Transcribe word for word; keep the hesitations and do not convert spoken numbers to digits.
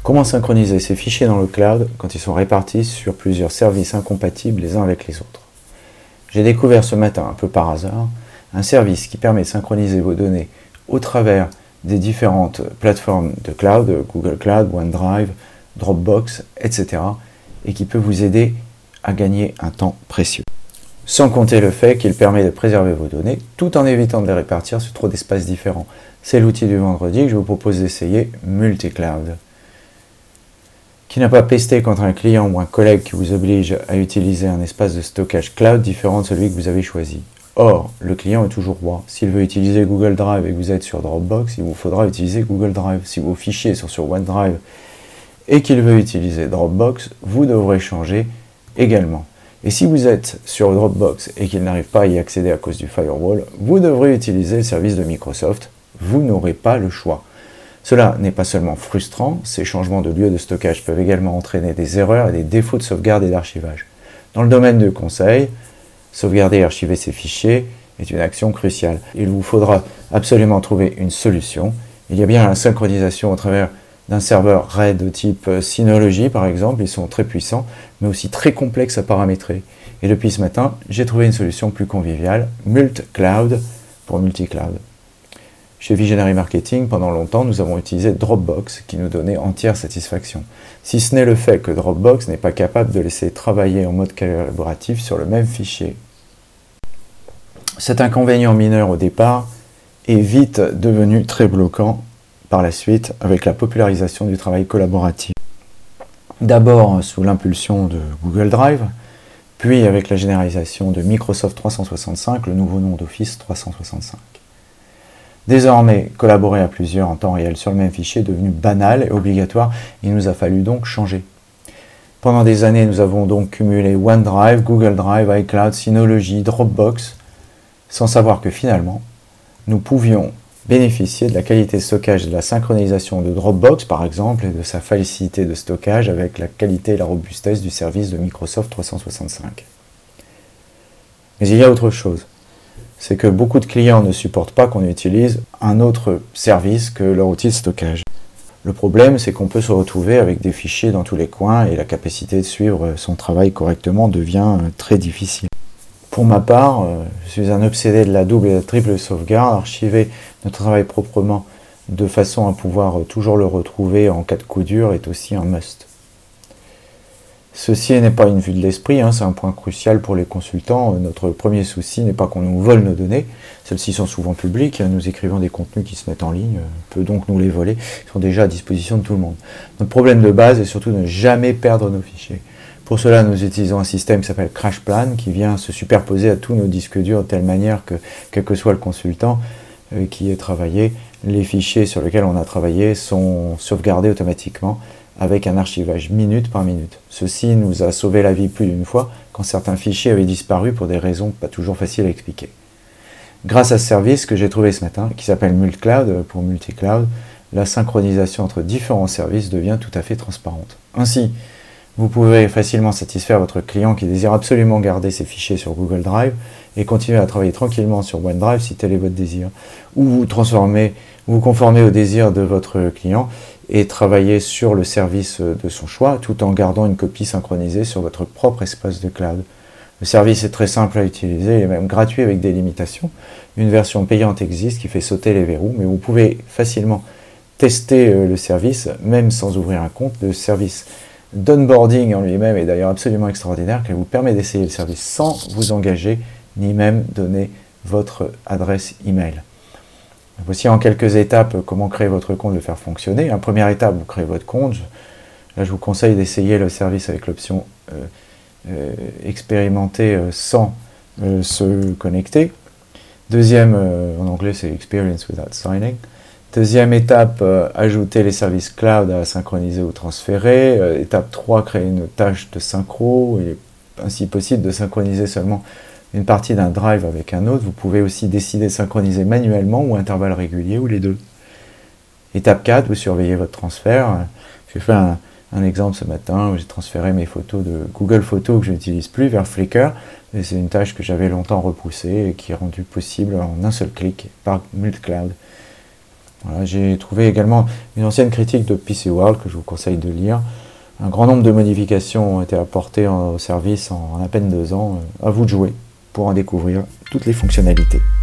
Comment synchroniser ces fichiers dans le cloud quand ils sont répartis sur plusieurs services incompatibles les uns avec les autres? J'ai découvert ce matin, un peu par hasard, un service qui permet de synchroniser vos données au travers des différentes plateformes de cloud, Google Cloud, OneDrive, Dropbox, et cetera, et qui peut vous aider à gagner un temps précieux. Sans compter le fait qu'il permet de préserver vos données tout en évitant de les répartir sur trop d'espaces différents. C'est l'outil du vendredi que je vous propose d'essayer, MultiCloud. Qui n'a pas pesté contre un client ou un collègue qui vous oblige à utiliser un espace de stockage cloud différent de celui que vous avez choisi. Or, le client est toujours roi. S'il veut utiliser Google Drive et que vous êtes sur Dropbox, il vous faudra utiliser Google Drive. Si vos fichiers sont sur OneDrive et qu'il veut utiliser Dropbox, vous devrez changer également. Et si vous êtes sur Dropbox et qu'il n'arrive pas à y accéder à cause du firewall, vous devrez utiliser le service de Microsoft. Vous n'aurez pas le choix. Cela n'est pas seulement frustrant, ces changements de lieu de stockage peuvent également entraîner des erreurs et des défauts de sauvegarde et d'archivage. Dans le domaine du conseil, sauvegarder et archiver ces fichiers est une action cruciale. Il vous faudra absolument trouver une solution. Il y a bien la synchronisation au travers d'un serveur RAID de type Synology par exemple, ils sont très puissants, mais aussi très complexes à paramétrer. Et depuis ce matin, j'ai trouvé une solution plus conviviale, MultiCloud pour MultiCloud. Chez Visionary Marketing, pendant longtemps, nous avons utilisé Dropbox, qui nous donnait entière satisfaction. Si ce n'est le fait que Dropbox n'est pas capable de laisser travailler en mode collaboratif sur le même fichier. Cet inconvénient mineur au départ est vite devenu très bloquant par la suite avec la popularisation du travail collaboratif. D'abord sous l'impulsion de Google Drive, puis avec la généralisation de Microsoft trois cent soixante-cinq, le nouveau nom d'Office trois cent soixante-cinq. Désormais, collaborer à plusieurs en temps réel sur le même fichier est devenu banal et obligatoire, il nous a fallu donc changer. Pendant des années, nous avons donc cumulé OneDrive, Google Drive, iCloud, Synology, Dropbox, sans savoir que finalement, nous pouvions bénéficier de la qualité de stockage et de la synchronisation de Dropbox, par exemple, et de sa facilité de stockage avec la qualité et la robustesse du service de Microsoft trois cent soixante-cinq. Mais il y a autre chose. C'est que beaucoup de clients ne supportent pas qu'on utilise un autre service que leur outil de stockage. Le problème, c'est qu'on peut se retrouver avec des fichiers dans tous les coins et la capacité de suivre son travail correctement devient très difficile. Pour ma part, je suis un obsédé de la double et la triple sauvegarde. Archiver notre travail proprement de façon à pouvoir toujours le retrouver en cas de coup dur est aussi un must. Ceci n'est pas une vue de l'esprit, hein, c'est un point crucial pour les consultants. Notre premier souci n'est pas qu'on nous vole nos données, celles-ci sont souvent publiques, nous écrivons des contenus qui se mettent en ligne, on peut donc nous les voler, ils sont déjà à disposition de tout le monde. Notre problème de base est surtout de ne jamais perdre nos fichiers. Pour cela, nous utilisons un système qui s'appelle CrashPlan, qui vient se superposer à tous nos disques durs de telle manière que, quel que soit le consultant euh, qui ait travaillé, les fichiers sur lesquels on a travaillé sont sauvegardés automatiquement, avec un archivage minute par minute. Ceci nous a sauvé la vie plus d'une fois quand certains fichiers avaient disparu pour des raisons pas toujours faciles à expliquer. Grâce à ce service que j'ai trouvé ce matin, qui s'appelle MultiCloud pour MultiCloud, la synchronisation entre différents services devient tout à fait transparente. Ainsi, vous pouvez facilement satisfaire votre client qui désire absolument garder ses fichiers sur Google Drive et continuer à travailler tranquillement sur OneDrive si tel est votre désir. Ou vous transformez, vous conformez au désir de votre client et travailler sur le service de son choix tout en gardant une copie synchronisée sur votre propre espace de cloud. Le service est très simple à utiliser et même gratuit avec des limitations. Une version payante existe qui fait sauter les verrous, mais vous pouvez facilement tester le service même sans ouvrir un compte. Le service d'onboarding en lui-même est d'ailleurs absolument extraordinaire car il vous permet d'essayer le service sans vous engager ni même donner votre adresse email. Voici en quelques étapes comment créer votre compte, le faire fonctionner. La première étape, vous créez votre compte. Là, je vous conseille d'essayer le service avec l'option euh, euh, expérimenter euh, sans euh, se connecter. Deuxième, euh, en anglais, c'est experience without signing. Deuxième étape, euh, ajouter les services cloud à synchroniser ou transférer. Euh, étape trois, créer une tâche de synchro. Il est ainsi possible de synchroniser seulement une partie d'un drive avec un autre. Vous pouvez aussi décider de synchroniser manuellement ou à intervalles réguliers ou les deux. Étape quatre, vous surveillez votre transfert. J'ai fait un, un exemple ce matin où j'ai transféré mes photos de Google Photos que je n'utilise plus vers Flickr. Et c'est une tâche que j'avais longtemps repoussée et qui est rendue possible en un seul clic par MultiCloud. Voilà, j'ai trouvé également une ancienne critique de P C World que je vous conseille de lire. Un grand nombre de modifications ont été apportées au service en à peine deux ans. À vous de jouer pour en découvrir toutes les fonctionnalités.